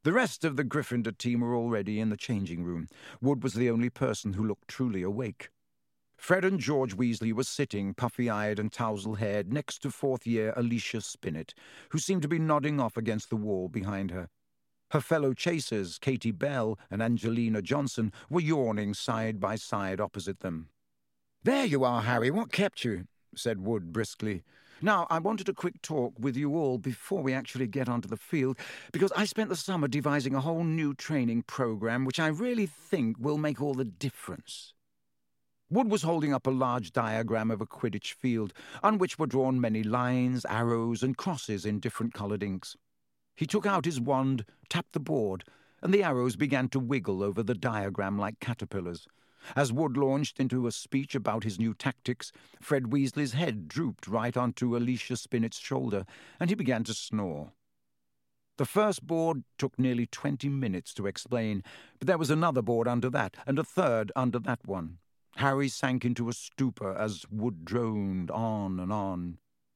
The rest of the Gryffindor team were already in the changing room. Wood was the only person who looked truly awake. Fred and George Weasley were sitting, puffy-eyed and tousle-haired, next to fourth-year Alicia Spinnet, who seemed to be nodding off against the wall behind her. Her fellow chasers, Katie Bell and Angelina Johnson, were yawning side by side opposite them. "There you are, Harry. What kept you?" said Wood briskly. "Now, I wanted a quick talk with you all before we actually get onto the field, because I spent the summer devising a whole new training program which I really think will make all the difference." Wood was holding up a large diagram of a Quidditch field, on which were drawn many lines, arrows, and crosses in different coloured inks. He took out his wand, tapped the board, and the arrows began to wiggle over the diagram like caterpillars. As Wood launched into a speech about his new tactics, Fred Weasley's head drooped right onto Alicia Spinnet's shoulder, and he began to snore. The first board took nearly 20 minutes to explain, but there was another board under that, and a third under that one. Harry sank into a stupor as Wood droned on and on.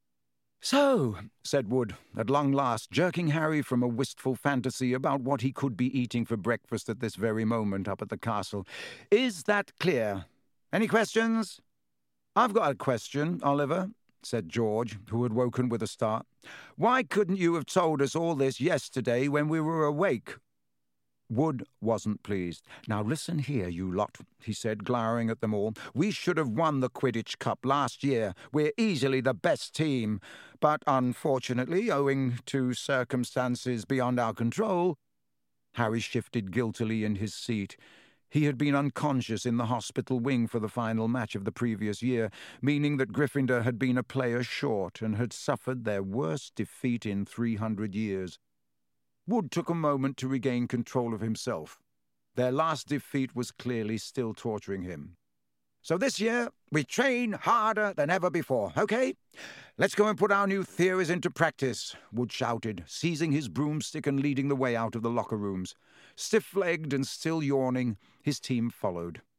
"So," said Wood, at long last, jerking Harry from a wistful fantasy about what he could be eating for breakfast at this very moment up at the castle, "is that clear? Any questions?" "I've got a question, Oliver," said George, who had woken with a start. "Why couldn't you have told us all this yesterday when we were awake?" Wood wasn't pleased. "Now listen here, you lot," he said, glowering at them all. "We should have won the Quidditch Cup last year. We're easily the best team. But unfortunately, owing to circumstances beyond our control—" Harry shifted guiltily in his seat. He had been unconscious in the hospital wing for the final match of the previous year, meaning that Gryffindor had been a player short and had suffered their worst defeat in 300 years. Wood took a moment to regain control of himself. Their last defeat was clearly still torturing him. "So this year, we train harder than ever before, okay? Let's go and put our new theories into practice," Wood shouted, seizing his broomstick and leading the way out of the locker rooms. Stiff-legged and still yawning, his team followed.